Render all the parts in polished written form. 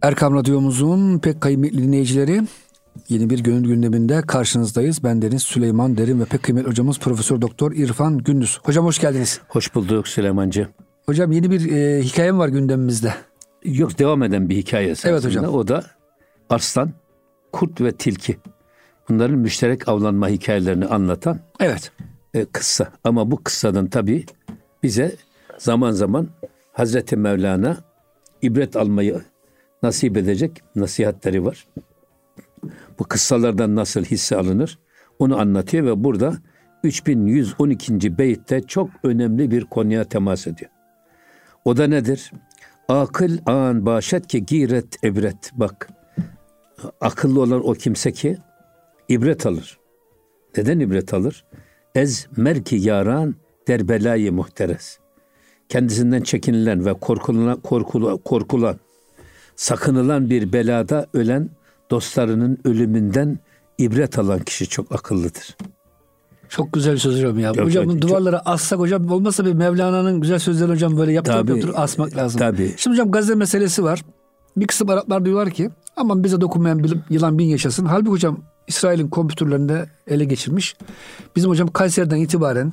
Erkam Radyomuzun pek kıymetli dinleyicileri, yeni bir gönül gündeminde karşınızdayız. Ben Deniz Süleyman Derin ve pek kıymetli hocamız Profesör Doktor İrfan Gündüz. Hocam hoş geldiniz. Hoş bulduk Süleymancığım. Hocam yeni bir hikayem var gündemimizde. Yok, devam eden bir hikaye esasında. Evet hocam. O da arslan, kurt ve tilki. Bunların müşterek avlanma hikayelerini anlatan kıssa. Ama bu kıssadan tabii bize zaman zaman Hazreti Mevlana ibret almayı nasip edecek nasihatleri var. Bu kıssalardan nasıl hisse alınır onu anlatıyor ve burada 3112. beytte çok önemli bir konuya temas ediyor. O da nedir? Akıl an başet ki giret ebret. Bak, akıllı olan o kimse ki ibret alır. Neden ibret alır? Ez merki yaran derbelayı muhteres. Kendisinden çekinilen ve korkulan, sakınılan bir belada ölen dostlarının ölümünden ibret alan kişi çok akıllıdır. Çok güzel bir söz hocam ya. Çok, hocam çok, duvarlara assak hocam, olmasa bir Mevlana'nın güzel sözleri hocam böyle yaptırıp asmak lazım. Tabii. Şimdi hocam Gazze meselesi var. Bir kısım Araplar diyorlar ki aman bize dokunmayan yılan bin yaşasın. Halbuki hocam İsrail'in kompütürlerinde ele geçirmiş. Bizim hocam Kayseri'den itibaren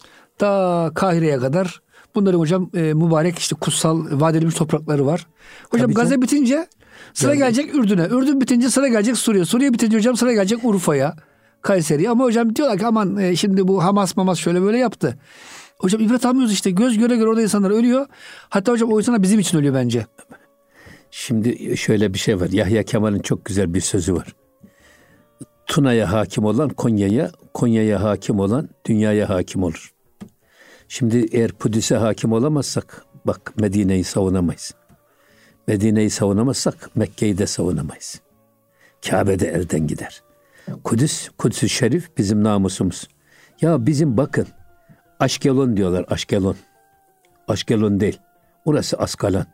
ta Kahire'ye kadar bunların hocam mübarek işte kutsal vaat edilmiş toprakları var. Hocam Gazze bitince sıra gelecek Ürdün'e. Ürdün bitince sıra gelecek Suriye. Suriye bitince hocam sıra gelecek Urfa'ya, Kayseri'ye. Ama hocam diyorlar ki aman şimdi bu Hamas şöyle böyle yaptı. Hocam ibret almıyoruz işte. Göz göre göre orada insanlar ölüyor. Hatta hocam o insanlar bizim için ölüyor bence. Şimdi şöyle bir şey var. Yahya Kemal'in çok güzel bir sözü var. Tuna'ya hakim olan Konya'ya hakim olan dünyaya hakim olur. Şimdi eğer Kudüs'e hakim olamazsak bak Medine'yi savunamayız. Medine'yi savunamazsak Mekke'yi de savunamayız. Kabe'de elden gider. Kudüs-ü Şerif bizim namusumuz. Ya bizim bakın Aşkelon diyorlar, Aşkelon. Aşkelon değil. Orası Askalan.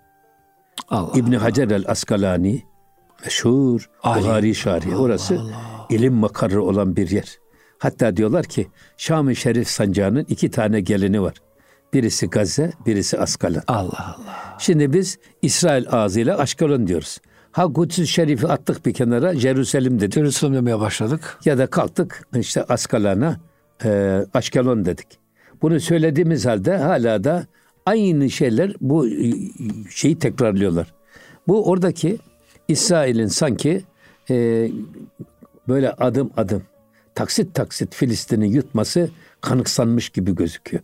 İbn Hacer el-Askalani meşhur Buhari şarihi. Orası ilim makarı olan bir yer. Hatta diyorlar ki Şam-ı Şerif sancağının 2 tane gelini var. Birisi Gazze, birisi Askalan. Allah Allah. Şimdi biz İsrail ağzıyla Aşkelon diyoruz. Kudüs-ü Şerif'i attık bir kenara, Jerusalem dedik. Jerusalem demeye başladık. Ya da kalktık işte Askalan'a Aşkelon dedik. Bunu söylediğimiz halde hala da aynı şeyler bu şeyi tekrarlıyorlar. Bu oradaki İsrail'in sanki böyle adım adım taksit Filistin'i yutması kanıksanmış gibi gözüküyor.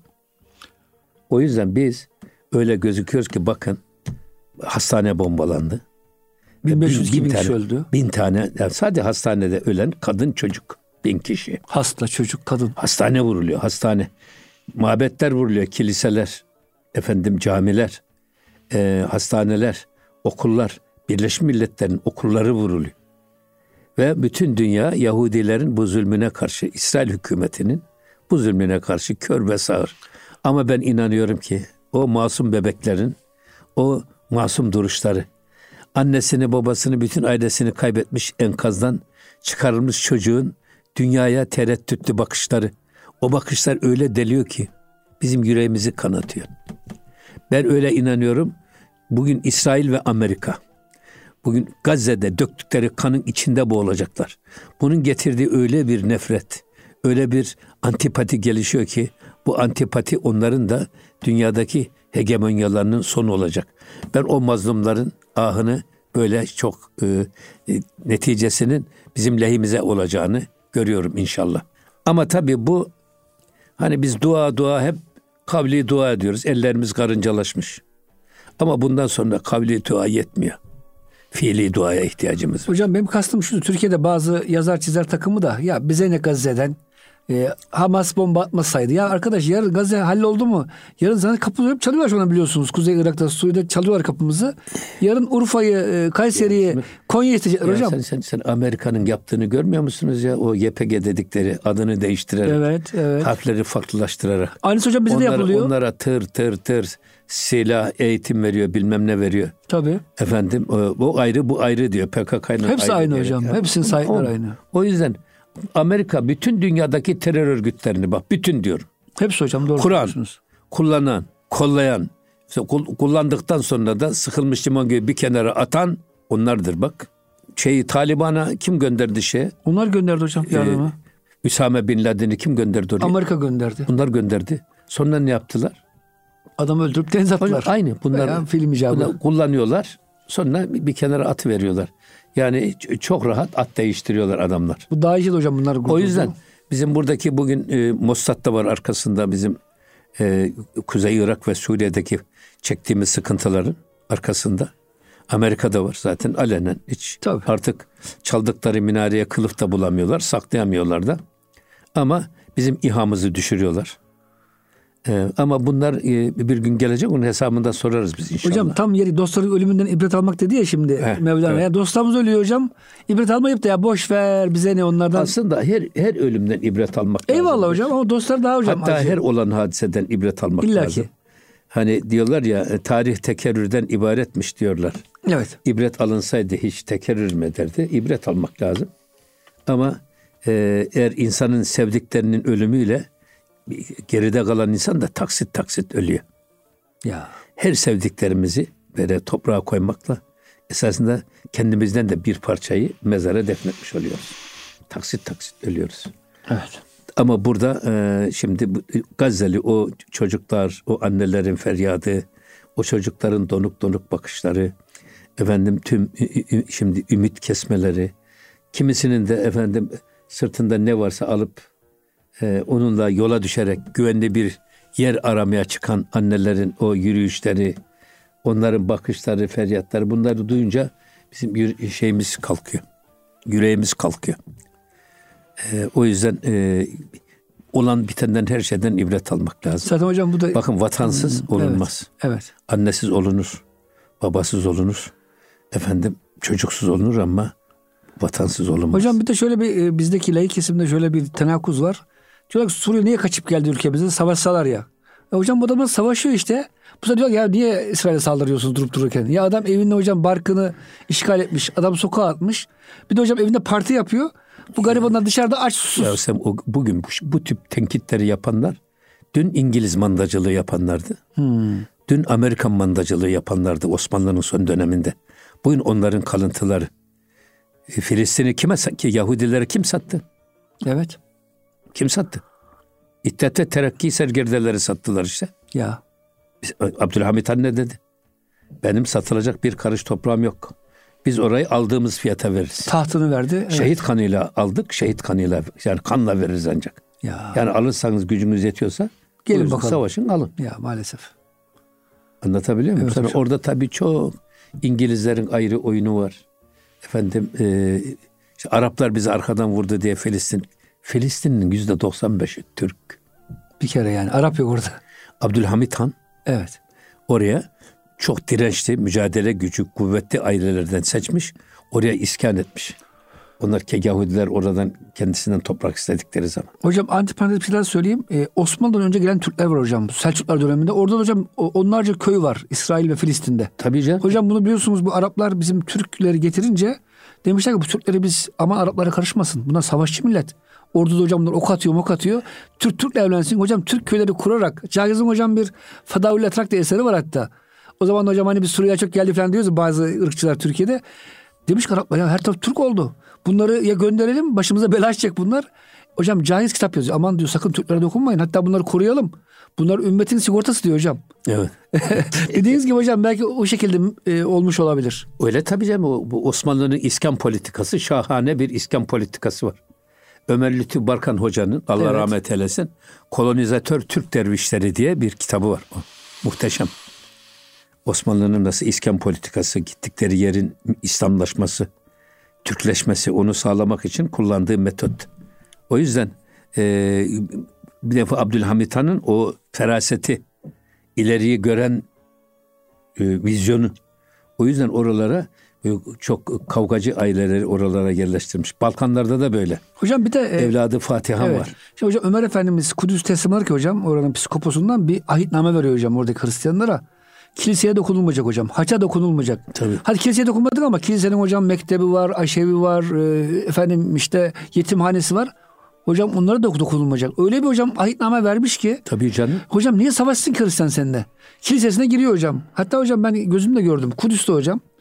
O yüzden biz öyle gözüküyoruz ki bakın hastane bombalandı. 1500 kişi öldü. 1000 tane yani sadece hastanede ölen kadın çocuk 1000 kişi. Hasta çocuk kadın. Hastane vuruluyor, hastane. Mabetler vuruluyor, kiliseler, camiler, hastaneler, okullar, Birleşmiş Milletler'in okulları vuruluyor. Ve bütün dünya Yahudilerin bu zulmüne karşı, İsrail hükümetinin bu zulmüne karşı kör ve sağır. Ama ben inanıyorum ki o masum bebeklerin, o masum duruşları, annesini, babasını, bütün ailesini kaybetmiş enkazdan çıkarılmış çocuğun dünyaya tereddütlü bakışları, o bakışlar öyle deliyor ki bizim yüreğimizi kanatıyor. Ben öyle inanıyorum. Bugün İsrail ve Amerika, bugün Gazze'de döktükleri kanın içinde boğulacaklar. Bunun getirdiği öyle bir nefret, öyle bir antipati gelişiyor ki bu antipati onların da dünyadaki hegemonyalarının sonu olacak. Ben o mazlumların ahını böyle çok neticesinin bizim lehimize olacağını görüyorum inşallah. Ama tabii bu hani biz dua hep kavli dua ediyoruz. Ellerimiz karıncalaşmış. Ama bundan sonra kavli dua yetmiyor. Fiili duaya ihtiyacımız var. Hocam benim kastım şu, Türkiye'de bazı yazar çizer takımı da ya bize ne Gazze'den, Hamas bomba atmasaydı. Ya arkadaş yarın Gazze halloldu mu? Yarın zaten kapıları çalıyorlar şu an biliyorsunuz. Kuzey Irak'ta, Suriye'de çalıyorlar kapımızı. Yarın Urfa'yı, Kayseri'yi, Konya'yı isteyecekler hocam. Sen Amerika'nın yaptığını görmüyor musunuz ya? O YPG dedikleri adını değiştirerek, evet. harfleri farklılaştırarak. Aynısı hocam bize de yapılıyor. Onlara tır silah, eğitim veriyor, bilmem ne veriyor. Tabii. O ayrı, bu ayrı diyor. PKK'yla hepsi aynı hocam. Ya. Hepsinin sahipleri aynı. O yüzden Amerika bütün dünyadaki terör örgütlerini bak, bütün diyorum. Hepsi hocam doğru söylüyorsunuz. Kullanan, kollayan, kullandıktan sonra da sıkılmış limon gibi bir kenara atan Onlardır bak. Taliban'a kim gönderdi Onlar gönderdi hocam yardımı. Üsame Bin Laden'i kim gönderdi oraya? Amerika gönderdi. Bunlar gönderdi. Sonra ne yaptılar? Adamı öldürüp denize attılar. Aynı. Bunlar film icabı. Kullanıyorlar. Sonra bir kenara atıveriyorlar. Yani çok rahat at değiştiriyorlar adamlar. Bu daha iyi hocam bunlar. O yüzden bizim buradaki bugün Mossad da var arkasında, bizim Kuzey Irak ve Suriye'deki çektiğimiz sıkıntıların arkasında. Amerika'da var zaten alenen. Hiç Tabii. artık çaldıkları minareye kılıf da bulamıyorlar, saklayamıyorlar da. Ama bizim İHA'mızı düşürüyorlar. Ama bunlar bir gün gelecek, onun hesabını da sorarız biz inşallah. Hocam tam yeri dostların ölümünden ibret almak dedi ya şimdi Mevlana. Evet. Ya dostlarımız ölüyor hocam. İbret almayıp da ya boş ver bize ne onlardan. Aslında her ölümden ibret almak lazım. Eyvallah hocam ama dostlar daha hocam. Hatta her olan hadiseden ibret almak İlla lazım. ki. Hani diyorlar ya, tarih tekerrürden ibaretmiş diyorlar. Evet. İbret alınsaydı hiç tekerrür mü ederdi? İbret almak lazım. Ama eğer insanın sevdiklerinin ölümüyle geride kalan insan da taksit taksit ölüyor. Ya. Her sevdiklerimizi böyle toprağa koymakla esasında kendimizden de bir parçayı mezara defnetmiş oluyoruz. Taksit taksit ölüyoruz. Evet. Ama burada şimdi Gazze'li o çocuklar, o annelerin feryadı, o çocukların donuk donuk bakışları, efendim tüm şimdi ümit kesmeleri, kimisinin de efendim sırtında ne varsa alıp onunla yola düşerek güvenli bir yer aramaya çıkan annelerin o yürüyüşleri, onların bakışları, feryatları, bunları duyunca bizim şeyimiz kalkıyor. Yüreğimiz kalkıyor. O yüzden olan bitenden, her şeyden ibret almak lazım. Zaten hocam bu da... Bakın vatansız olunmaz. Evet. Annesiz olunur, babasız olunur, efendim çocuksuz olunur ama vatansız olunmaz. Hocam bir de şöyle bir bizdeki laik kesimde şöyle bir tenakuz var. Diyorlar ki Suriye niye kaçıp geldi ülkemize? Savaşsalar ya. Hocam bu adamlar savaşıyor işte. Bu sefer diyor ya niye İsrail'e saldırıyorsunuz durup dururken? Ya adam evinde hocam barkını işgal etmiş. Adam sokağa atmış. Bir de hocam evinde parti yapıyor. Bu garibanlar dışarıda aç susuz. Ya sen bugün bu tip tenkitleri yapanlar dün İngiliz mandacılığı yapanlardı. Dün Amerikan mandacılığı yapanlardı Osmanlı'nın son döneminde. Bugün onların kalıntıları. Filistin'i kime sattı? Yahudilere kim sattı? Evet. Kim sattı? İttihat ve Terakki sergerdeleri sattılar işte. Ya. Abdülhamit Han ne dedi? Benim satılacak bir karış toprağım yok. Biz orayı aldığımız fiyata veririz. Tahtını verdi. Evet. Şehit kanıyla aldık, şehit kanıyla, yani kanla veririz ancak. Ya. Yani alırsanız gücünüz yetiyorsa gelin bakalım. Savaşın alın. Ya maalesef. Anlatabiliyor muyum? Evet, Sonra hocam. orada tabii çok İngilizlerin ayrı oyunu var. Efendim işte Araplar bizi arkadan vurdu diye Filistin'in %95'i Türk. Bir kere yani Arap yok orada. Abdülhamit Han Evet. oraya çok dirençli, mücadele gücü, kuvvetli ailelerden seçmiş. Oraya iskan etmiş. Onlar Yahudiler oradan kendisinden toprak istedikleri zaman. Hocam antiparantez bir şeyler söyleyeyim. Osmanlı'dan önce gelen Türkler var hocam. Selçuklar döneminde. Orada da hocam onlarca köy var. İsrail ve Filistin'de. Tabii canım. Hocam bunu biliyorsunuz, bu Araplar bizim Türkleri getirince demişler ki bu Türkleri biz aman Araplara karışmasın. Bunlar savaşçı millet. Ordu'da hocam bunlar ok atıyor. Türk'le evlensin. Hocam Türk köyleri kurarak. Cagiz'in hocam bir Fadaül Etrak'ta eseri var hatta. O zaman hocam hani biz Suriye'ye çok geldi falan diyoruz ya bazı ırkçılar Türkiye'de. Demiş ki Araplar ya her taraf Türk oldu. Bunları ya gönderelim, başımıza bela açacak bunlar. Hocam Caiz kitap yazıyor. Aman diyor sakın Türklere dokunmayın. Hatta bunları koruyalım. Bunlar ümmetin sigortası diyor hocam. Evet. Dediğiniz gibi hocam belki o şekilde olmuş olabilir. Öyle tabii canım. Bu Osmanlı'nın iskan politikası, şahane bir iskan politikası var. Ömer Lütfü Barkan Hoca'nın, Allah rahmet eylesin, Kolonizatör Türk Dervişleri diye bir kitabı var. Muhteşem. Osmanlı'nın nasıl iskan politikası, gittikleri yerin İslamlaşması, Türkleşmesi, onu sağlamak için kullandığı metot. O yüzden bir defa Abdülhamit Han'ın o feraseti, ileriyi gören vizyonu. O yüzden oralara çok kavgacı aileleri oralara yerleştirmiş. Balkanlarda da böyle. Hocam bir de evladı Fatiha var. Şimdi hocam Ömer Efendimiz Kudüs teslim alır ki hocam oranın psikoposundan bir ahitname veriyor hocam oradaki Hristiyanlara. Kiliseye dokunulmayacak hocam. Haca dokunulmayacak. Tabii. Hadi kiliseye dokunmadık ama kilisenin hocam mektebi var, aşevi var, efendim işte yetimhanesi var. Hocam onlara da dokunulmayacak. Öyle bir hocam ahitname vermiş ki. Tabii canım. Hocam niye savaşsın ki Hristiyan seninle? Kilisesine giriyor hocam. Hatta hocam ben gözümle gördüm. Kudüs'te hocam.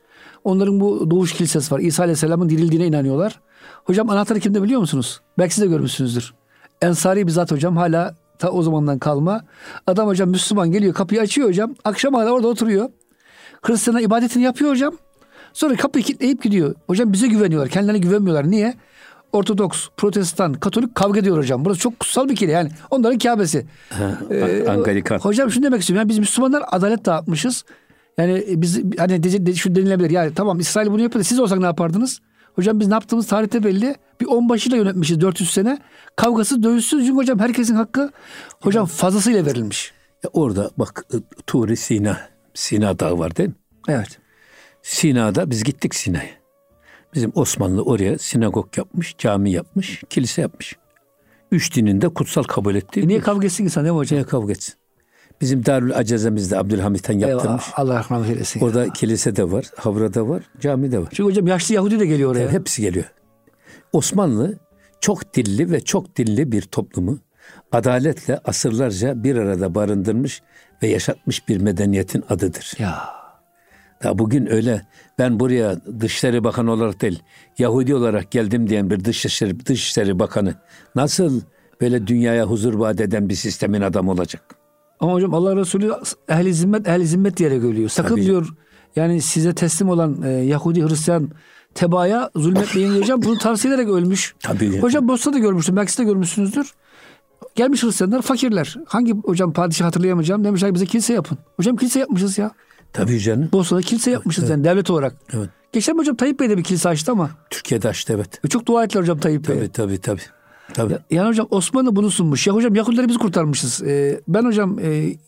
Onların bu doğuş kilisesi var. İsa Aleyhisselam'ın dirildiğine inanıyorlar. Hocam anahtarı kimde biliyor musunuz? Belki siz de görmüşsünüzdür. Ensari bizzat hocam, hala ta o zamandan kalma. Adam hocam Müslüman, geliyor kapıyı açıyor hocam. Akşam hala orada oturuyor. Hristiyanlar ibadetini yapıyor hocam. Sonra kapıyı kilitleyip gidiyor. Hocam bize güveniyorlar. Kendilerine güvenmiyorlar. Niye? Ortodoks, Protestan, Katolik kavga ediyor hocam. Burası çok kutsal bir kile yani. Onların Kabe'si. Anglikan. Hocam şunu demek istiyorum. Yani biz Müslümanlar adalet dağıtmışız. Yani biz hani şu denilebilir. Yani tamam, İsrail bunu yapıyor. Siz olsak ne yapardınız? Hocam biz ne yaptığımız tarihte belli. Bir onbaşıyla yönetmişiz 400 sene. Kavgası dövüşsüz. Çünkü hocam herkesin hakkı hocam fazlasıyla verilmiş. Orada bak, Tur-i Sina Dağı var değil mi? Evet. Sina'da biz gittik Sina'ya. Bizim Osmanlı oraya sinagog yapmış, cami yapmış, kilise yapmış. 3 dinin de kutsal kabul ettiği. Niye kavga etsin insan değil mi hocam? Niye kavga etsin? Bizim Darül Acezemizde Abdülhamit Han yaptırmış. Allah rahmet eylesin. Orada kilise de var, havrada var, cami de var. Çünkü hocam yaşlı Yahudi de geliyor oraya. Yani hepsi geliyor. Osmanlı çok dilli ve çok dilli bir toplumu adaletle asırlarca bir arada barındırmış ve yaşatmış bir medeniyetin adıdır. Ya Bugün öyle, ben buraya Dışişleri Bakanı olarak değil, Yahudi olarak geldim diyen bir Dışişleri Bakanı nasıl böyle dünyaya huzur vaat eden bir sistemin adamı olacak? ama hocam Allah Resulü ehli zimmet diyerek ölüyor. Sakın Tabii. diyor yani size teslim olan Yahudi, Hristiyan tebaaya zulmetmeyin diyeceğim. Bunu tavsiye ederek ölmüş. Tabii. Hocam Bosna'da görmüştüm. Belki siz de görmüşsünüzdür. Gelmiş Hristiyanlar, fakirler. Hangi hocam padişah hatırlayamayacağım. Demişler bize kilise yapın. Hocam kilise yapmışız ya. Tabii canım. Bosna'da kilise yapmışız Evet. yani devlet olarak. Evet. Geçen hocam Tayyip Bey de bir kilise açtı ama. Türkiye'de açtı, evet. Çok dua ettiler hocam Tayyip Bey'e. Tabii. Yani hocam Osmanlı bunu sunmuş. Ya hocam Yahudileri biz kurtarmışız. Ben hocam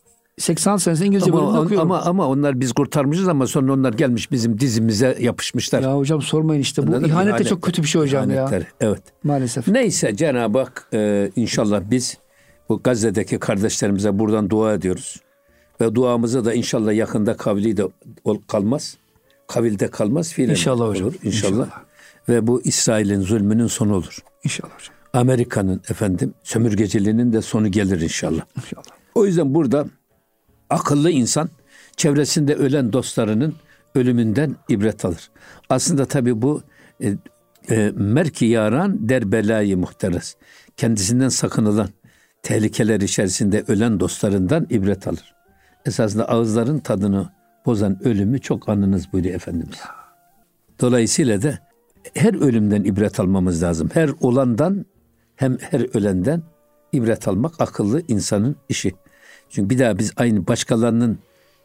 80 senesi İngilizce bölümünde okuyorum. Ama onlar biz kurtarmışız ama sonra onlar gelmiş bizim dizimize yapışmışlar. Ya hocam sormayın işte. Bu Anladın mı? ihanet de çok kötü bir şey hocam İhanetler, ya. evet. Maalesef. Neyse, Cenab-ı Hak inşallah biz bu Gazze'deki kardeşlerimize buradan dua ediyoruz. Ve duamızı da inşallah yakında kavli de kalmaz. Kavilde kalmaz. Fiilen İnşallah hocam. olur. İnşallah. Ve bu İsrail'in zulmünün sonu olur. İnşallah hocam. Amerika'nın sömürgeciliğinin de sonu gelir inşallah. İnşallah. O yüzden burada akıllı insan çevresinde ölen dostlarının ölümünden ibret alır. Aslında tabii bu merki yaran der belayı muhteres. Kendisinden sakınılan tehlikeler içerisinde ölen dostlarından ibret alır. Esasında ağızların tadını bozan ölümü çok anınız buyuruyor Efendimiz. Dolayısıyla da her ölümden ibret almamız lazım. Her olandan hem her ölenden ibret almak akıllı insanın işi. Çünkü bir daha biz aynı başkalarının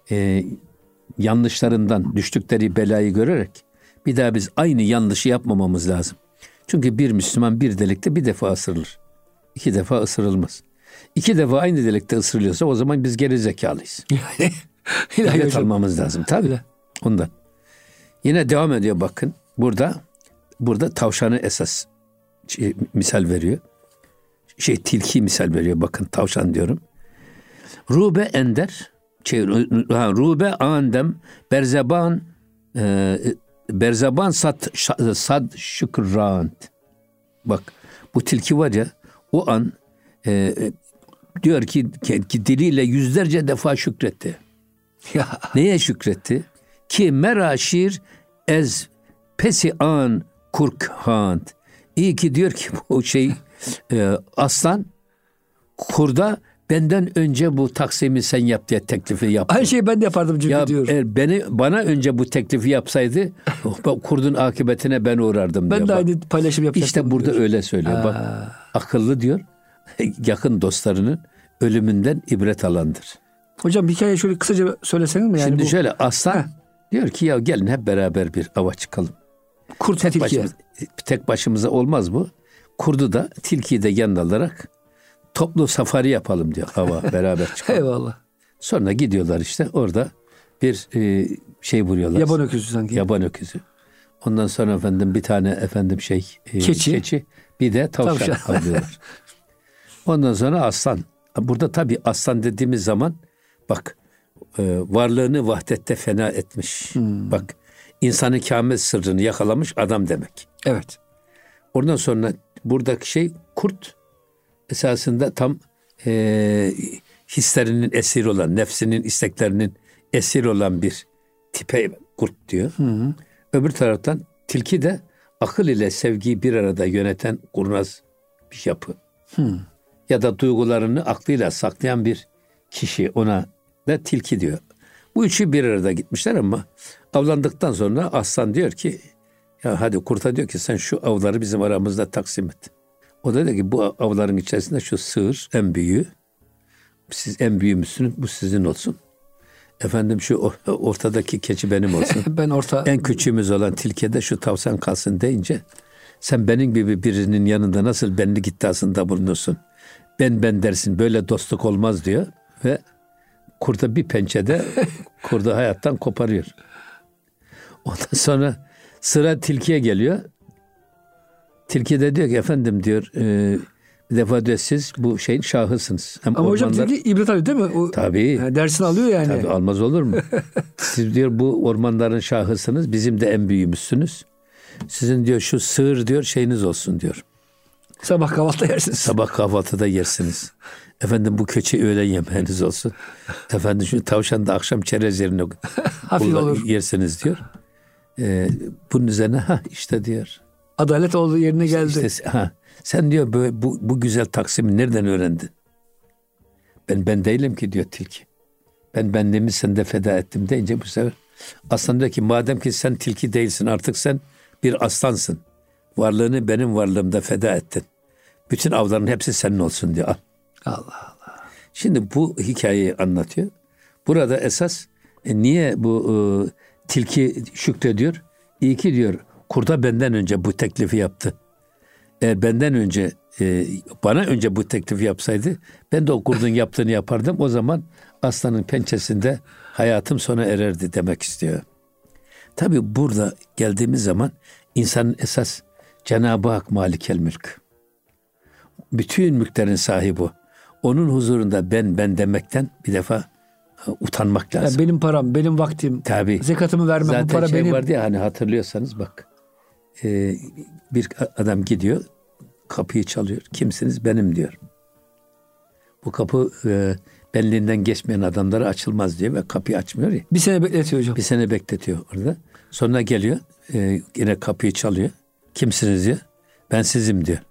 yanlışlarından düştükleri belayı görerek bir daha biz aynı yanlışı yapmamamız lazım. Çünkü bir Müslüman bir delikte bir defa ısırılır. 2 defa ısırılmaz. 2 defa aynı delikte ısırılıyorsa o zaman biz geri zekalıyız. İbret almamız lazım tabii. Ondan. Yine devam ediyor bakın. Burada tavşanı esas misal veriyor. Tilki misal veriyor. Bakın tavşan diyorum. Rube ender, rube andem, berzeban sad şükrant. Bak bu tilki var ya, o an diyor ki diliyle yüzlerce defa şükretti. Ya. Neye şükretti? Ki meraşir ez pesi an kurkhant. İyi ki diyor ki bu aslan kurda benden önce bu taksimi sen yap diye teklifi yaptı. Aynı şeyi ben de yapardım çünkü diyor. Bana önce bu teklifi yapsaydı kurdun akıbetine ben uğrardım diyor. Ben de aynı paylaşım yapacaktım. İşte burada diyor. öyle söylüyor. Bak akıllı diyor. Yakın dostlarının ölümünden ibret alandır. Hocam hikayeyi şöyle kısaca söyleseniz mi? Yani şimdi şöyle aslan diyor ki ya gelin hep beraber bir ava çıkalım. Kurt tilkiye. Tek başımıza olmaz bu. Kurdu da tilkiyi de yanına alarak toplu safari yapalım diyor, hava beraber çıkalım. Eyvallah. Sonra gidiyorlar işte orada bir şey vuruyorlar. Yaban öküzü sanki. Yaban öküzü. Ondan sonra bir tane keçi bir de tavşan alıyorlar. Ondan sonra aslan. Burada tabii aslan dediğimiz zaman bak varlığını vahdette fena etmiş. Bak insanın kâmet sırrını yakalamış adam demek. Evet. Ondan sonra buradaki kurt esasında tam hislerinin esiri olan, nefsinin isteklerinin esiri olan bir tipe kurt diyor. Öbür taraftan tilki de akıl ile sevgiyi bir arada yöneten kurnaz bir yapı. Ya da duygularını aklıyla saklayan bir kişi, ona da tilki diyor. Bu üçü bir arada gitmişler ama avlandıktan sonra aslan diyor ki ya hadi kurta diyor ki sen şu avları bizim aramızda taksim et. O da diyor ki bu avların içerisinde şu sığır en büyüğü. Siz en büyüğümüzsünüz, bu sizin olsun. Efendim şu ortadaki keçi benim olsun. Ben orta. En küçüğümüz olan tilkiye de şu tavşan kalsın deyince sen benim gibi birinin yanında nasıl benlik iddiasında bulunursun? Ben dersin, böyle dostluk olmaz diyor ve kurda bir pençede kurdu hayattan koparıyor. Ondan sonra sıra tilkiye geliyor. Tilki de diyor ki efendim diyor bir defa diyor siz bu şeyin şahısınız. Hem ama hocam tilki ibret alıyor değil mi? O, tabii. Dersini alıyor yani. Tabii, almaz olur mu? Siz diyor bu ormanların şahısınız, bizim de en büyüğümüzsünüz. Sizin diyor şu sığır diyor şeyiniz olsun diyor. Sabah kahvaltıda yersiniz. Sabah kahvaltıda yersiniz. Efendim bu keçi öğlen yemeğiniz olsun. Efendim şu tavşan da akşam çerez yerine hafif olur yersiniz diyor. Bunun üzerine işte diyor. Adalet olduğu yerine geldi. İşte, sen diyor böyle, bu güzel taksimi nereden öğrendin? Ben değilim ki diyor tilki. Ben benliğimi sende feda ettim deyince bu sefer aslan diyor ki madem ki sen tilki değilsin, artık sen bir aslansın. Varlığını benim varlığımda feda ettin. Bütün avların hepsi senin olsun diyor. Allah Allah. Şimdi bu hikayeyi anlatıyor. Burada esas niye bu tilki şükrediyor? İyi ki diyor kurda benden önce bu teklifi yaptı. Eğer benden önce bana önce bu teklifi yapsaydı ben de o kurdun yaptığını yapardım. O zaman aslanın pençesinde hayatım sona ererdi demek istiyor. Tabii burada geldiğimiz zaman insanın esas Cenab-ı Hak Malikel Mülk. Bütün mülklerin sahibi o. Onun huzurunda ben demekten bir defa utanmak lazım. Yani benim param, benim vaktim. Tabii. Zekatımı vermem. Zaten bu para şey benim. vardı ya hani hatırlıyorsanız bak. Bir adam gidiyor, kapıyı çalıyor. Kimsiniz? Benim diyor. Bu kapı benliğinden geçmeyen adamlara açılmaz diyor ve kapıyı açmıyor ya. Bir sene bekletiyor hocam. Bir sene bekletiyor orada. Sonra geliyor, yine kapıyı çalıyor. Kimsiniz diyor. Ben sizim diyor.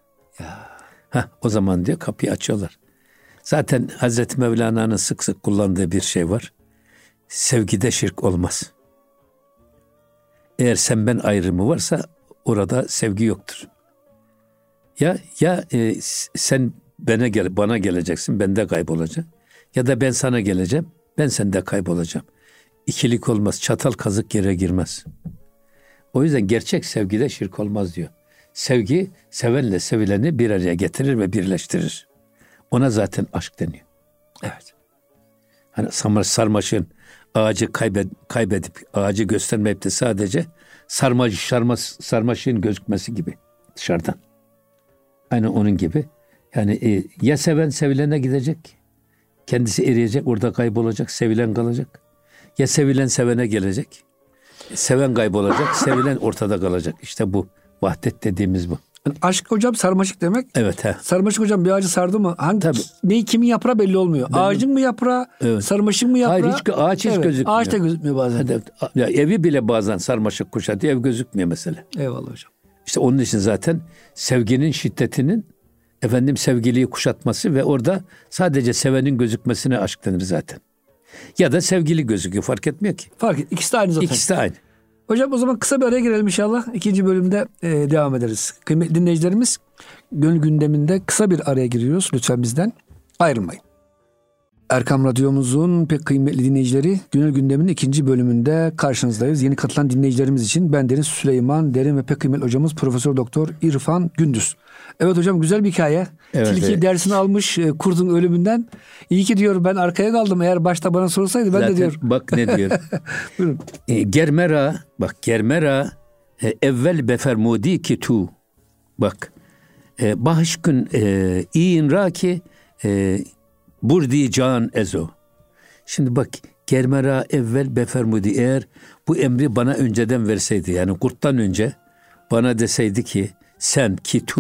O zaman diyor kapıyı açıyorlar. Zaten Hazreti Mevlana'nın sık sık kullandığı bir şey var. Sevgide şirk olmaz. Eğer sen ben ayrımı varsa orada sevgi yoktur. Ya sen bana geleceksin, ben de kaybolacağım. Ya da ben sana geleceğim, ben sende kaybolacağım. İkilik olmaz, çatal kazık yere girmez. O yüzden gerçek sevgide şirk olmaz diyor. Sevgi sevenle sevileni bir araya getirir ve birleştirir. Ona zaten aşk deniyor. Evet. Hani sarmaşığın ağacı kaybedip ağacı göstermeyip de sadece sarmaşığın gözükmesi gibi dışarıdan. Aynen onun gibi. Yani ya seven sevilene gidecek, kendisi eriyecek, orada kaybolacak, sevilen kalacak. Ya sevilen sevene gelecek, seven kaybolacak, sevilen ortada kalacak. İşte bu vahdet dediğimiz bu. Yani aşk hocam sarmaşık demek. Evet. Sarmaşık hocam bir ağacı sardı mı? Neyi kimin yaprağı belli olmuyor. Ağacın mı yaprağı, sarmaşık mı yaprağı? Hayır, ağaç hiç gözükmüyor. Ağaç da gözükmüyor bazen. Ya, evi bile bazen sarmaşık kuşatıyor, ev gözükmüyor mesela. Eyvallah hocam. İşte onun için zaten sevginin şiddetinin sevgiliyi kuşatması ve orada sadece sevenin gözükmesine aşk denir zaten. Ya da sevgili gözüküyor, fark etmiyor ki. Fark et. İkisi de aynı zaten. İkisi de aynı. Hocam o zaman kısa bir araya girelim inşallah. İkinci bölümde devam ederiz. Kıymetli dinleyicilerimiz, Gönül Gündemi'nde kısa bir araya giriyoruz. Lütfen bizden ayrılmayın. Erkam Radyomuzun pek kıymetli dinleyicileri, Gönül Gündemi'nin ikinci bölümünde karşınızdayız. Yeni katılan dinleyicilerimiz için bendeniz Süleyman Derin ve pek kıymetli hocamız Profesör Doktor İrfan Gündüz. Evet hocam, güzel bir hikaye. Evet, Tilki dersini almış kurdun ölümünden. İyi ki diyor ben arkaya kaldım. Eğer başta bana sorsaydı ben zaten de diyor. Bak ne diyor. Buyurun. Germera evvel befermudi ki tu. Bak. Bahşkın in ra ki burdi can ezo. Şimdi bak, germera evvel befermudi, eğer bu emri bana önceden verseydi, yani kurttan önce bana deseydi ki sen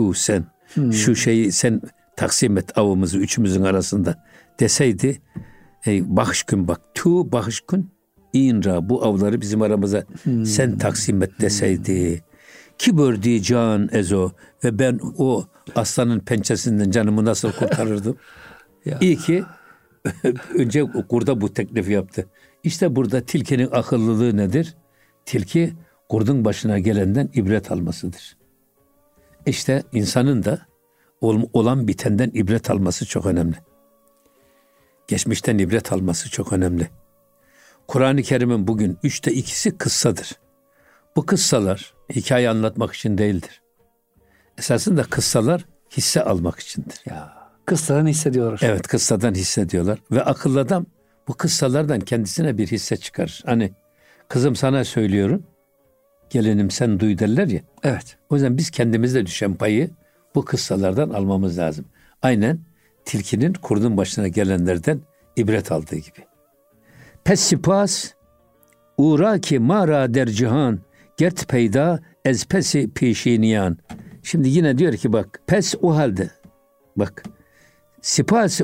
şu şeyi sen taksim et avımızı üçümüzün arasında deseydi, bahşkün bak tu bahşkün İnra bu avları bizim aramıza sen taksim et deseydi. Ki bördü can ezo ve ben o aslanın pençesinden canımı nasıl kurtarırdım? Ya. İyi ki önce kurda bu teklifi yaptı. İşte burada tilkinin akıllılığı nedir? Tilki kurdun başına gelenden ibret almasıdır. İşte insanın da olan bitenden ibret alması çok önemli. Geçmişten ibret alması çok önemli. Kur'an-ı Kerim'in bugün 2/3 kıssadır. Bu kıssalar hikaye anlatmak için değildir. Esasında kıssalar hisse almak içindir. Ya. Kıssadan hissediyorlar. Evet, kıssadan hissediyorlar. Ve akıllı adam bu kıssalardan kendisine bir hisse çıkarır. Hani kızım sana söylüyorum, gelinim sen duy derler ya. Evet. O yüzden biz kendimizde düşen payı bu kıssalardan almamız lazım. Aynen tilkinin kurdun başına gelenlerden ibret aldığı gibi. Pes sipas uğra ki mara der cihan gert peyda ez pesi pişiniyan. Şimdi yine diyor ki bak pes o halde. Bak sipas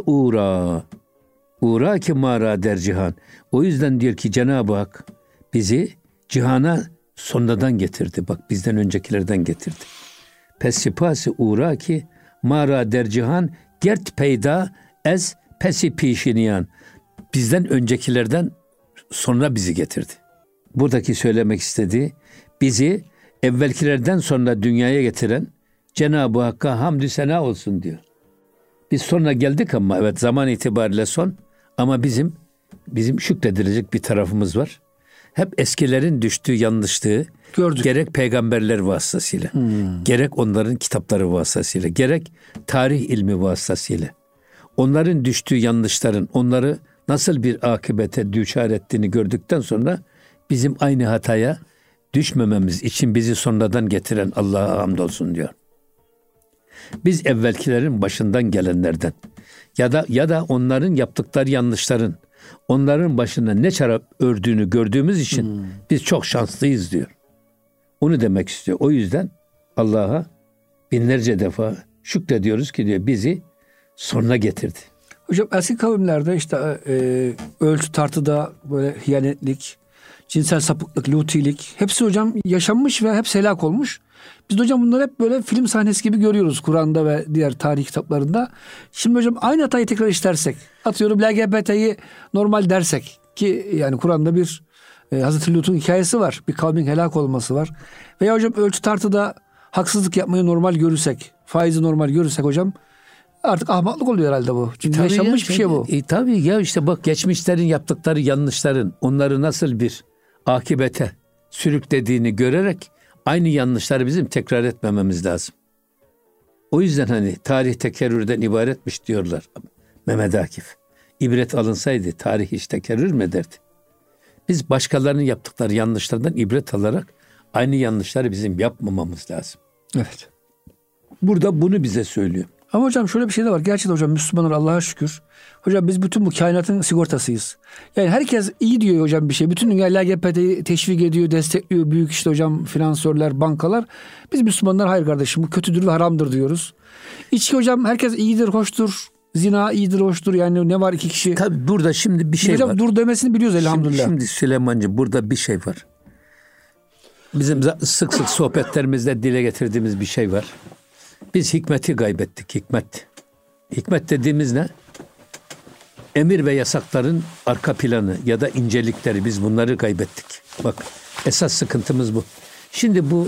uğra ki mara der cihan. O yüzden diyor ki Cenab-ı Hak bizi cihana sonradan getirdi. Bak bizden öncekilerden getirdi. Pes sipasi uğra ki mara der cihan gert peyda ez pesi pişiniyan. Bizden öncekilerden sonra bizi getirdi. Buradaki söylemek istediği bizi evvelkilerden sonra dünyaya getiren Cenab-ı Hakk'a hamdü sena olsun diyor. Biz sonra geldik ama evet zaman itibariyle son ama bizim şükredilecek bir tarafımız var. Hep eskilerin düştüğü yanlışlığı gördük. Gerek peygamberler vasıtasıyla, gerek onların kitapları vasıtasıyla, gerek tarih ilmi vasıtasıyla. Onların düştüğü yanlışların onları nasıl bir akıbete düçar ettiğini gördükten sonra bizim aynı hataya düşmememiz için bizi sonradan getiren Allah'a hamdolsun diyor. Biz evvelkilerin başından gelenlerden ya da onların yaptıkları yanlışların onların başına ne çarap ördüğünü gördüğümüz için biz çok şanslıyız diyor. Onu demek istiyor. O yüzden Allah'a binlerce defa şükrediyoruz ki diyor bizi sonuna getirdi. Hocam eski kavimlerde işte ölçü tartıda böyle hiyanetlik, cinsel sapıklık, lutilik hepsi hocam yaşanmış ve hepsi helak olmuş. Biz de hocam bunları hep böyle film sahnesi gibi görüyoruz Kur'an'da ve diğer tarih kitaplarında. Şimdi hocam aynı hatayı tekrar işlersek, atıyorum LGBT'yi normal dersek ki yani Kur'an'da bir Hazreti Lut'un hikayesi var. Bir kavmin helak olması var. Veya hocam ölçü tartıda haksızlık yapmayı normal görürsek, faizi normal görürsek hocam artık ahmaklık oluyor herhalde bu. Çünkü yaşanmış bir şey bu. Tabii ya işte bak geçmişlerin yaptıkları yanlışların onları nasıl bir akibete sürüklediğini görerek aynı yanlışları bizim tekrar etmememiz lazım. O yüzden hani tarih tekerrürden ibaretmiş diyorlar Mehmet Akif. İbret alınsaydı tarih hiç tekerrür mü ederdi? Biz başkalarının yaptıkları yanlışlardan ibret alarak aynı yanlışları bizim yapmamamız lazım. Evet. Burada bunu bize söylüyor. Ama hocam şöyle bir şey de var. Gerçekten hocam Müslümanlar Allah'a şükür. Hocam biz bütün bu kainatın sigortasıyız. Yani herkes iyi diyor hocam bir şey. Bütün dünya LGBT'yi teşvik ediyor, destekliyor. Büyük işte hocam finansörler, bankalar. Biz Müslümanlar hayır kardeşim bu kötüdür ve haramdır diyoruz. İçki hocam herkes iyidir, hoştur. Zina iyidir, hoştur. Yani ne var iki kişi. Tabii burada şimdi bir şey hocam, var. Dur demesini biliyoruz elhamdülillah. Şimdi Süleymancığım burada bir şey var. Bizim sık sık sohbetlerimizde dile getirdiğimiz bir şey var. Biz hikmeti kaybettik, hikmet. Hikmet dediğimiz ne? Emir ve yasakların arka planı ya da incelikleri biz bunları kaybettik. Bak esas sıkıntımız bu. Şimdi bu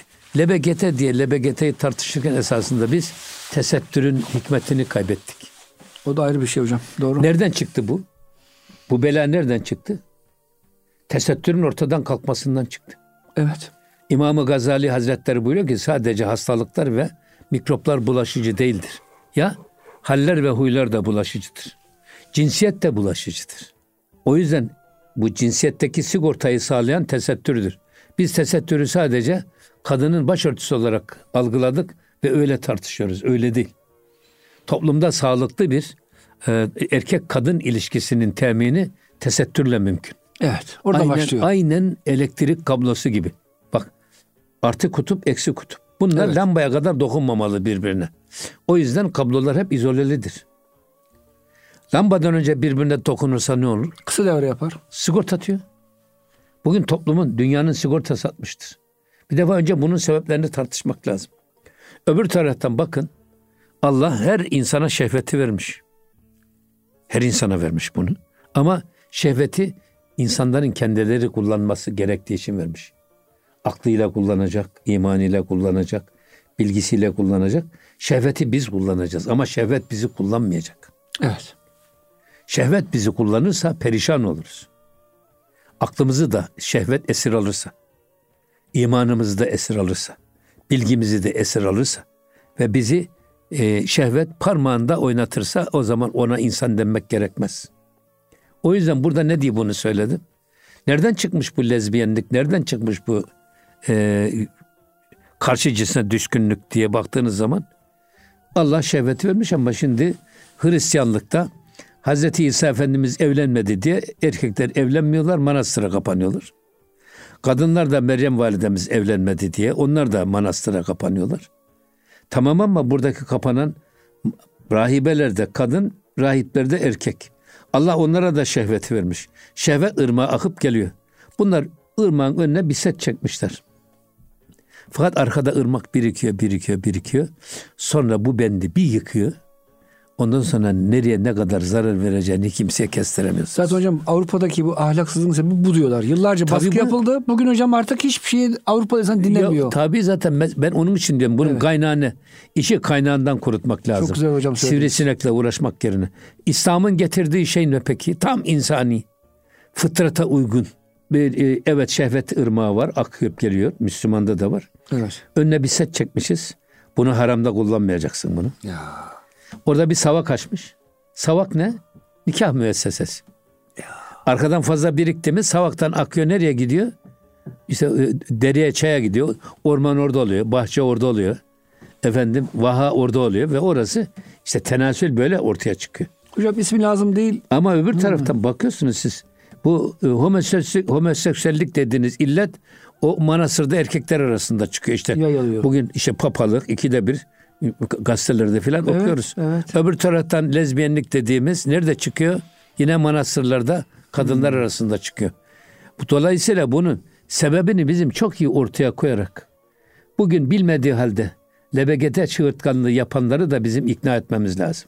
LBGT'yi tartışırken esasında biz tesettürün hikmetini kaybettik. O da ayrı bir şey hocam. Doğru. Nereden çıktı bu? Bu bela nereden çıktı? Tesettürün ortadan kalkmasından çıktı. Evet. İmam-ı Gazali Hazretleri buyuruyor ki sadece hastalıklar ve mikroplar bulaşıcı değildir. Ya haller ve huylar da bulaşıcıdır. Cinsiyet de bulaşıcıdır. O yüzden bu cinsiyetteki sigortayı sağlayan tesettürdür. Biz tesettürü sadece kadının başörtüsü olarak algıladık ve öyle tartışıyoruz. Öyle değil. Toplumda sağlıklı bir erkek-kadın ilişkisinin temini tesettürle mümkün. Evet. Orada başlıyor. Aynen elektrik kablosu gibi. Bak artı kutup, eksi kutup. Bunlar lambaya kadar dokunmamalı birbirine. O yüzden kablolar hep izolelidir. Lambadan önce birbirine dokunursa ne olur? Kısa devre yapar. Sigorta atıyor. Bugün toplumun, dünyanın sigortası atmıştır. Bir defa önce bunun sebeplerini tartışmak lazım. Öbür taraftan bakın, Allah her insana şehveti vermiş. Her insana vermiş bunu. Ama şehveti insanların kendileri kullanması gerektiği için vermiş. Aklıyla kullanacak, imanıyla kullanacak, bilgisiyle kullanacak. Şehveti biz kullanacağız ama şehvet bizi kullanmayacak. Evet. Şehvet bizi kullanırsa perişan oluruz. Aklımızı da şehvet esir alırsa, imanımızı da esir alırsa, bilgimizi de esir alırsa ve bizi şehvet parmağında oynatırsa o zaman ona insan demek gerekmez. O yüzden burada ne diye bunu söyledim? Nereden çıkmış bu lezbiyenlik? Nereden çıkmış bu karşı cinsine düşkünlük diye baktığınız zaman Allah şehveti vermiş ama şimdi Hristiyanlıkta Hz. İsa Efendimiz evlenmedi diye erkekler evlenmiyorlar, manastıra kapanıyorlar. Kadınlar da Meryem validemiz evlenmedi diye onlar da manastıra kapanıyorlar. Tamam ama buradaki kapanan rahibelerde kadın, rahiplerde erkek. Allah onlara da şehveti vermiş. Şehvet ırmağı akıp geliyor. Bunlar ırmağın önüne bir set çekmişler. Fakat arkada ırmak birikiyor. Sonra bu bendi bir yıkıyor. Ondan sonra nereye ne kadar zarar vereceğini kimseye kestiremiyor. Zaten hocam Avrupa'daki bu ahlaksızlığın sebebi bu diyorlar. Yıllarca tabii baskı yapıldı. Bugün hocam artık hiçbir şeyi Avrupa insan dinlemiyor. Tabii zaten ben onun için diyorum. Bunun kaynağı ne? İşi kaynağından kurutmak lazım. Çok güzel hocam söylediniz. Sivrisinekle uğraşmak yerine. İslam'ın getirdiği şey ne peki? Tam insani. Fıtrata uygun. Evet, şehvet ırmağı var. Akıp geliyor. Müslümanda da var. Evet. Önüne bir set çekmişiz. Bunu haramda kullanmayacaksın bunu. Ya. Orada bir savak açmış. Savak ne? Nikah müessesesi. Arkadan fazla birikti mi savaktan akıyor, nereye gidiyor? İşte dereye, çaya gidiyor. Orman orada oluyor. Bahçe orada oluyor. Vaha orada oluyor ve orası işte tenasül böyle ortaya çıkıyor. Hocam ismi lazım değil. Ama öbür taraftan bakıyorsunuz siz. Bu homoseksüellik dediğiniz illet o manastırda erkekler arasında çıkıyor işte. Yayılıyor. Bugün işte papalık 2'de 1 gazetelerde filan okuyoruz. Evet. Öbür taraftan lezbiyenlik dediğimiz nerede çıkıyor? Yine manastırlarda kadınlar arasında çıkıyor. Dolayısıyla bunun sebebini bizim çok iyi ortaya koyarak bugün bilmediği halde LBGT çığırtkanlığı yapanları da bizim ikna etmemiz lazım.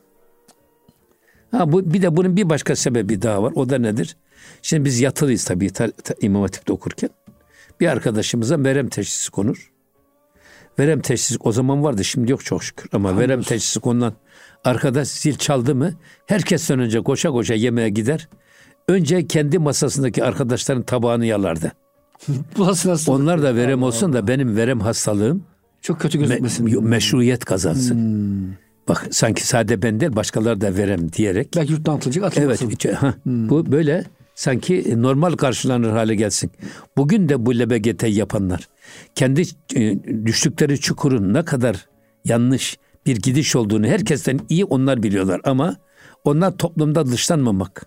Bir de bunun bir başka sebebi daha var. O da nedir? Şimdi biz yatılıyız tabii İmam Hatip'te okurken. Bir arkadaşımıza verem teşhisi konur. Verem teşhisi o zaman vardı, şimdi yok çok şükür. Ama verem teşhisi konulan arkadaş zil çaldı mı herkesten önce koşa koşa yemeğe gider. Önce kendi masasındaki arkadaşların tabağını yalardı. Onlar da verem olsun da benim verem hastalığım çok kötü gözükmesin. Meşruiyet kazansın. Bak sanki sade ben değil başkaları da verem diyerek. Belki yurttan atılacak, atılmasın. Evet. Bu böyle sanki normal karşılanır hale gelsin. Bugün de bu LBGT yapanlar kendi düştükleri çukurun ne kadar yanlış bir gidiş olduğunu herkesten iyi onlar biliyorlar ama onlar toplumda dışlanmamak,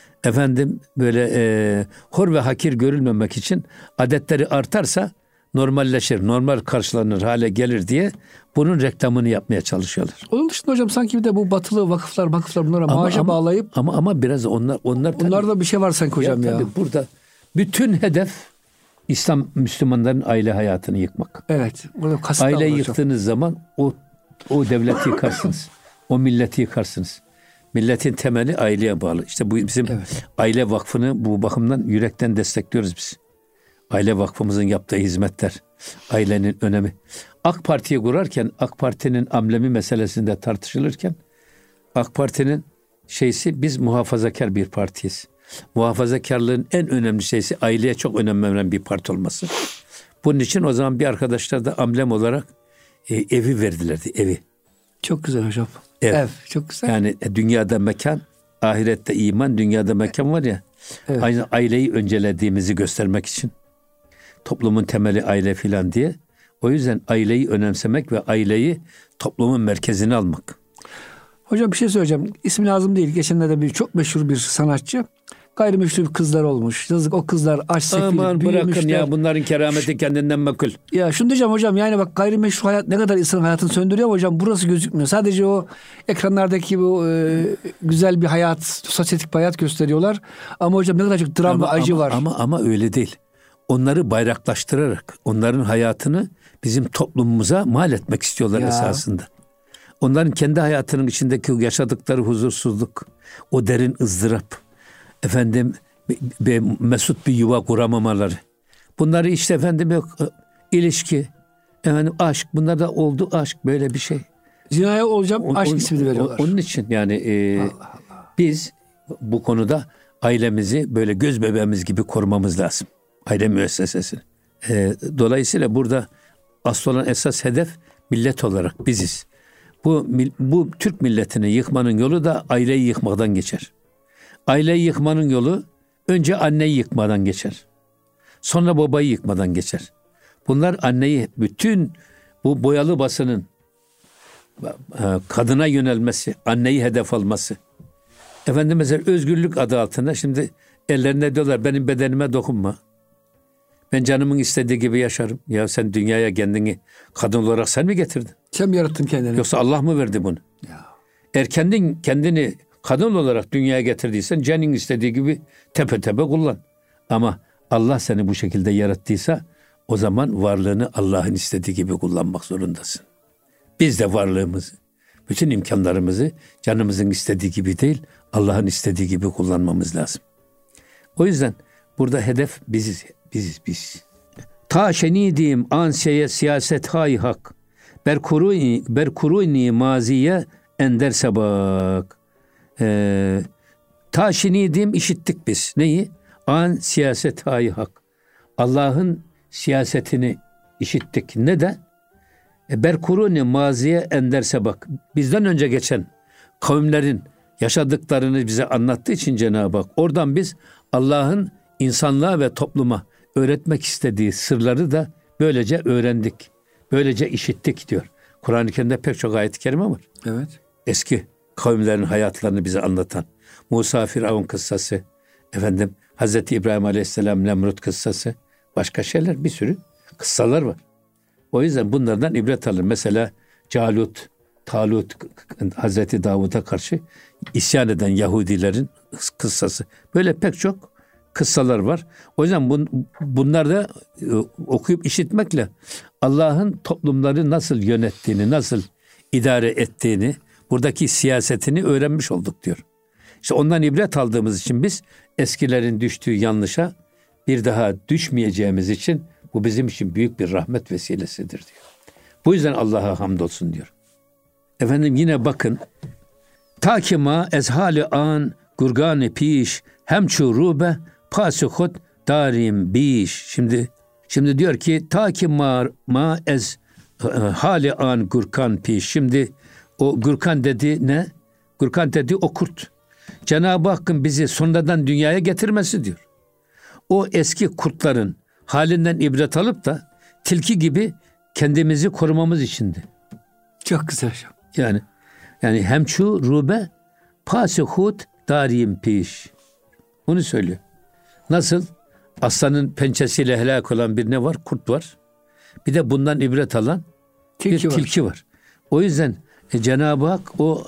böyle hor ve hakir görülmemek için adetleri artarsa normalleşir, normal karşılanır hale gelir diye bunun reklamını yapmaya çalışıyorlar. Onun dışında hocam sanki bir de bu batılı vakıflar bunlara maaşa bağlayıp ama biraz onlarda bir şey var sanki hocam ya. Tabii burada bütün hedef İslam Müslümanların aile hayatını yıkmak. Evet. Aileyi yıktığınız zaman o devleti yıkarsınız. O milleti yıkarsınız. Milletin temeli aileye bağlı. İşte bu bizim aile vakfını bu bakımdan yürekten destekliyoruz biz. Aile vakfımızın yaptığı hizmetler, ailenin önemi. AK Parti'yi kurarken, AK Parti'nin amblemi meselesinde tartışılırken, AK Parti'nin biz muhafazakar bir partiyiz. Muhafazakarlığın en önemli şeysi aileye çok önem veren bir parti olması. Bunun için o zaman bir arkadaşlar da amblem olarak evi verdilerdi, evi. Çok güzel hocam. Ev çok güzel. Yani dünyada mekan, ahirette iman, dünyada mekan var ya. Evet. Aynı aileyi öncelediğimizi göstermek için. Toplumun temeli aile filan diye. O yüzden aileyi önemsemek ve aileyi toplumun merkezine almak. Hocam bir şey söyleyeceğim. İsmi lazım değil. Geçenlerde çok meşhur bir sanatçı. Gayrimeşru kızlar olmuş. Yazık o kızlar aç sefil büyümüşler. Bırakın ya bunların kerameti kendinden makul. Ya şunu diyeceğim hocam, yani bak gayrimeşru hayat ne kadar insanın hayatını söndürüyor hocam, burası gözükmüyor. Sadece o ekranlardaki bu güzel bir hayat, sosyetik bir hayat gösteriyorlar. Ama hocam ne kadar çok dram ve acı var. Ama öyle değil. onları bayraklaştırarak onların hayatını bizim toplumumuza mal etmek istiyorlar esasında. Onların kendi hayatının içindeki yaşadıkları huzursuzluk, o derin ızdırap, mesut bir yuva kuramamaları. Bunları işte yok ilişki, aşk, bunlar da oldu aşk böyle bir şey. Zinaya olacağım aşk ismini veriyorlar. Onun için biz bu konuda ailemizi böyle göz bebeğimiz gibi korumamız lazım. Aile müessesesini. Dolayısıyla burada asıl olan esas hedef millet olarak biziz. Bu Türk milletini yıkmanın yolu da aileyi yıkmadan geçer. Aileyi yıkmanın yolu önce anneyi yıkmadan geçer. Sonra babayı yıkmadan geçer. Bunlar anneyi, bütün bu boyalı basının kadına yönelmesi, anneyi hedef alması. Mesela özgürlük adı altında şimdi ellerine diyorlar benim bedenime dokunma. Ben canımın istediği gibi yaşarım. Ya sen dünyaya kendini kadın olarak sen mi getirdin? Sen mi yarattın kendini? Yoksa Allah mı verdi bunu? Eğer kendini kadın olarak dünyaya getirdiysen canın istediği gibi tepe tepe kullan. Ama Allah seni bu şekilde yarattıysa o zaman varlığını Allah'ın istediği gibi kullanmak zorundasın. Biz de varlığımızı, bütün imkanlarımızı canımızın istediği gibi değil, Allah'ın istediği gibi kullanmamız lazım. O yüzden burada hedef biziz. Ta şenidim ansiyeye siyaset hay hak. Berkuruni maziye ender sabak. Ta şenidim işittik biz. Neyi? An siyaset hay hak. Allah'ın siyasetini işittik. Ne de? Berkuruni maziye ender sabak. Bizden önce geçen kavimlerin yaşadıklarını bize anlattığı için Cenab-ı Hak oradan biz Allah'ın insanlığa ve topluma öğretmek istediği sırları da böylece öğrendik. Böylece işittik diyor. Kur'an-ı Kerim'de pek çok ayet-i kerime var. Evet. Eski kavimlerin hayatlarını bize anlatan. Musa Firavun kıssası, Hazreti İbrahim Aleyhisselam Nemrut kıssası, başka şeyler, bir sürü kıssalar var. O yüzden bunlardan ibret alır. Mesela Talut, Hazreti Davud'a karşı isyan eden Yahudilerin kıssası. Böyle pek çok kıssalar var. O yüzden bunlar da okuyup işitmekle Allah'ın toplumları nasıl yönettiğini, nasıl idare ettiğini, buradaki siyasetini öğrenmiş olduk diyor. İşte ondan ibret aldığımız için biz eskilerin düştüğü yanlışa bir daha düşmeyeceğimiz için bu bizim için büyük bir rahmet vesilesidir diyor. Bu yüzden Allah'a hamdolsun diyor. Yine bakın. Ta ki ma ezhali an gurgane piş hem çurube pasukut darim biş. Şimdi diyor ki ta ki ma ez hali an gurkan piş. Şimdi o gurkan dedi ne? Gurkan dedi o kurt. Cenab-ı Hakk'ın bizi sonradan dünyaya getirmesi diyor. O eski kurtların halinden ibret alıp da tilki gibi kendimizi korumamız içindi. Çok güzel hocam. Yani hemçu rube pasihut darim piş. Onu söylüyor. Nasıl? Aslanın pençesiyle helak olan bir ne var? Kurt var. Bir de bundan ibret alan tilki var. O yüzden Cenab-ı Hak o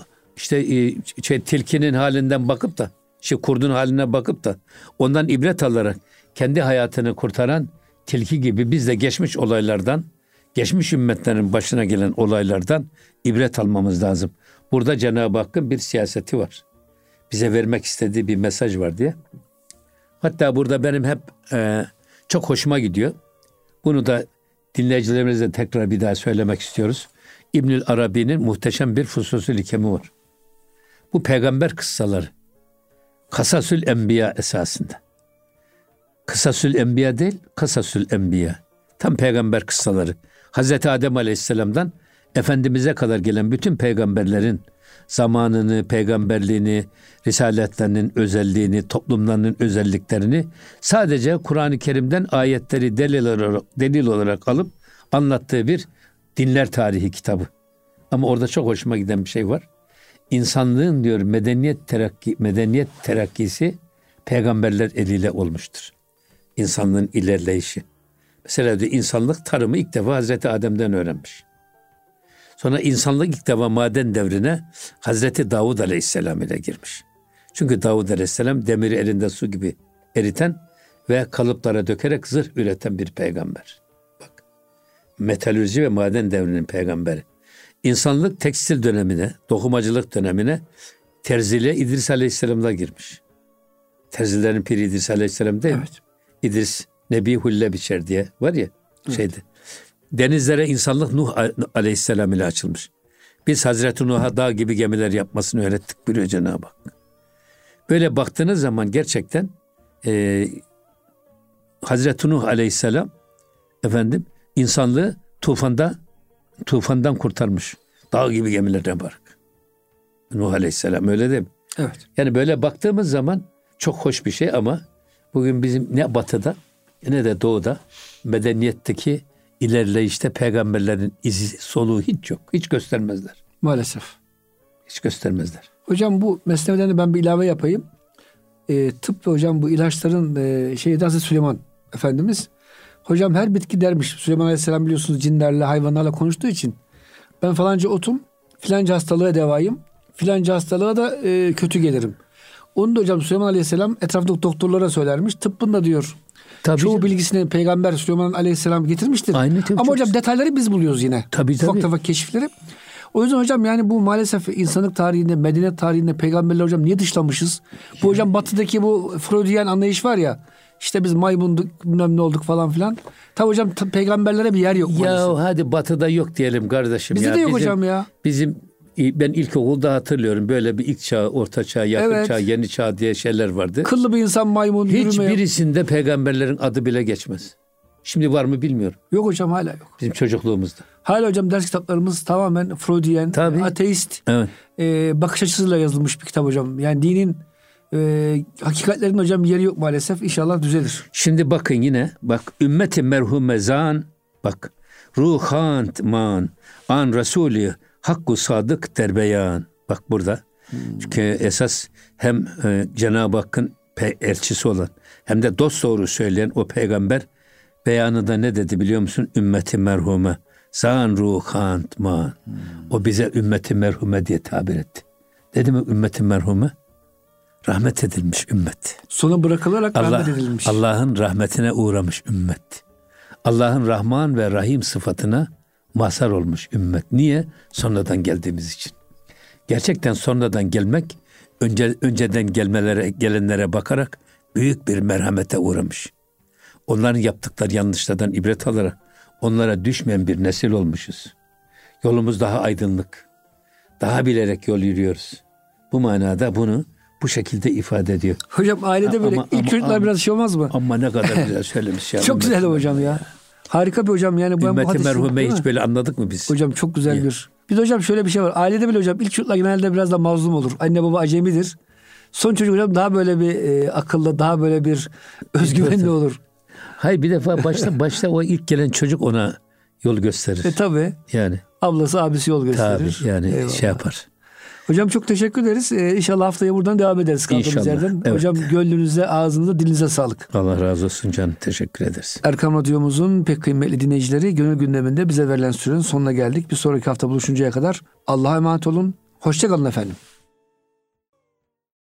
tilkinin halinden bakıp da kurdun haline bakıp da ondan ibret alarak kendi hayatını kurtaran tilki gibi biz de geçmiş olaylardan, geçmiş ümmetlerin başına gelen olaylardan ibret almamız lazım. Burada Cenab-ı Hakk'ın bir siyaseti var. Bize vermek istediği bir mesaj var diye. Hatta burada benim hep çok hoşuma gidiyor. Bunu da dinleyicilerimize tekrar bir daha söylemek istiyoruz. İbnül Arabi'nin muhteşem bir Fususül Hikemi var. Bu peygamber kıssaları. Kasasül Enbiya esasında. Kısasül Enbiya değil, Kasasül Enbiya. Tam peygamber kıssaları. Hazreti Adem Aleyhisselam'dan Efendimiz'e kadar gelen bütün peygamberlerin zamanını, peygamberliğini, risaletlerinin özelliğini, toplumlarının özelliklerini sadece Kur'an-ı Kerim'den ayetleri delil olarak alıp anlattığı bir dinler tarihi kitabı. Ama orada çok hoşuma giden bir şey var. İnsanlığın diyor medeniyet terakkisi peygamberler eliyle olmuştur. İnsanlığın ilerleyişi. Mesela diyor, insanlık tarımı ilk defa Hazreti Adem'den öğrenmiş. Sonra insanlık ilk defa maden devrine Hazreti Davud Aleyhisselam ile girmiş. Çünkü Davud Aleyhisselam demiri elinde su gibi eriten ve kalıplara dökerek zırh üreten bir peygamber. Bak, metalürji ve maden devrinin peygamberi. İnsanlık tekstil dönemine, dokumacılık dönemine terziliğe İdris Aleyhisselam'da girmiş. Terzilerin piri İdris Aleyhisselam değil mi? Evet. İdris Nebi Hulle biçer diye var ya şeyde. Denizlere insanlık Nuh Aleyhisselam ile açılmış. Biz Hazreti Nuh'a dağ gibi gemiler yapmasını öğrettik buyuruyor Cenab-ı Hak. Böyle baktığınız zaman gerçekten Hazreti Nuh Aleyhisselam insanlığı tufandan kurtarmış. Dağ gibi gemilerden bırak. Nuh Aleyhisselam öyle değil mi? Evet. Yani böyle baktığımız zaman çok hoş bir şey ama bugün bizim ne batıda ne de doğuda medeniyetteki ilerleyişte peygamberlerin izi soluğu hiç yok. Hiç göstermezler. Maalesef. Hiç göstermezler. Hocam bu mesneviden de ben bir ilave yapayım. Tıp ve hocam bu ilaçların Hazreti Süleyman Efendimiz hocam her bitki dermiş. Süleyman Aleyhisselam biliyorsunuz cinlerle hayvanlarla konuştuğu için ben falanca otum filanca hastalığa devayım. Filanca hastalığa da kötü gelirim. Onu da hocam Süleyman Aleyhisselam etrafındaki doktorlara söylermiş. Tıbbın da diyor. Tabii çoğu bilgisini Peygamber Süleyman Aleyhisselam getirmiştir. Aynı tabii. Ama hocam detayları biz buluyoruz yine. Tabii. Ufak tefek keşifleri. O yüzden hocam yani bu maalesef insanlık tarihinde, medeniyet tarihinde peygamberler hocam niye dışlamışız? Bu hocam batıdaki bu Freudian anlayış var ya. İşte biz maymunduk, bilmem ne olduk falan filan. Tabi hocam peygamberlere bir yer yok maalesef. Ya hadi batıda yok diyelim kardeşim. Bizde ya. de yok hocam ya. Ben ilkokulda hatırlıyorum böyle bir ilk çağ, orta çağ, yakın çağ, yeni çağ diye şeyler vardı. Kıllı bir insan maymun yürüme. Hiçbirisinde peygamberlerin adı bile geçmez. Şimdi var mı bilmiyorum. Yok hocam hala yok. Bizim çocukluğumuzda. Hala hocam ders kitaplarımız tamamen Freudian, ateist bakış açısıyla yazılmış bir kitap hocam. Yani dinin hakikatlerin hocam yeri yok maalesef. İnşallah düzelir. Şimdi bakın yine ümmeti merhumezan ruhant man an Resulü hakku sadık derbeyan. Bak burada. Çünkü esas hem Cenab-ı Hakk'ın elçisi olan hem de dosdoğru söyleyen o peygamber beyanında ne dedi biliyor musun? Ümmeti merhume zan ruhant man. O bize ümmeti merhume diye tabir etti. Dedi mi ümmeti merhume? Rahmet edilmiş ümmet. Sona bırakılarak rahmet edilmiş. Allah'ın rahmetine uğramış ümmet. Allah'ın Rahman ve Rahim sıfatına mazhar olmuş ümmet. Niye? Sonradan geldiğimiz için. Gerçekten sonradan gelmek, önceden gelenlere bakarak büyük bir merhamete uğramış. Onların yaptıkları yanlışlardan ibret alarak onlara düşmeyen bir nesil olmuşuz. Yolumuz daha aydınlık. Daha bilerek yol yürüyoruz. Bu manada bunu bu şekilde ifade ediyor. Hocam ailede böyle ilk çocuklar biraz şey olmaz mı? Ama ne kadar güzel söylemiş ya. Çok güzel hocam ya. Harika bir hocam yani. Ümmeti merhume hiç böyle anladık mı biz? Hocam çok güzel bir. Bir de hocam şöyle bir şey var. Ailede bile hocam ilk çocuklar genelde biraz da mazlum olur. Anne baba acemidir. Son çocuk hocam daha böyle bir akıllı, daha böyle bir özgüvenli olur. Hayır bir defa başta o ilk gelen çocuk ona yol gösterir. Tabii. Yani. Ablası abisi yol gösterir. Tabii yani eyvallah. Şey yapar. Hocam çok teşekkür ederiz. İnşallah haftaya buradan devam ederiz kaldığımız yerden. Evet. Hocam gönlünüze, ağzınıza, dilinize sağlık. Allah razı olsun canım. Teşekkür ederiz. Erkam Radyomuzun pek kıymetli dinleyicileri, gönül gündeminde bize verilen sürenin sonuna geldik. Bir sonraki hafta buluşuncaya kadar Allah'a emanet olun. Hoşça kalın efendim.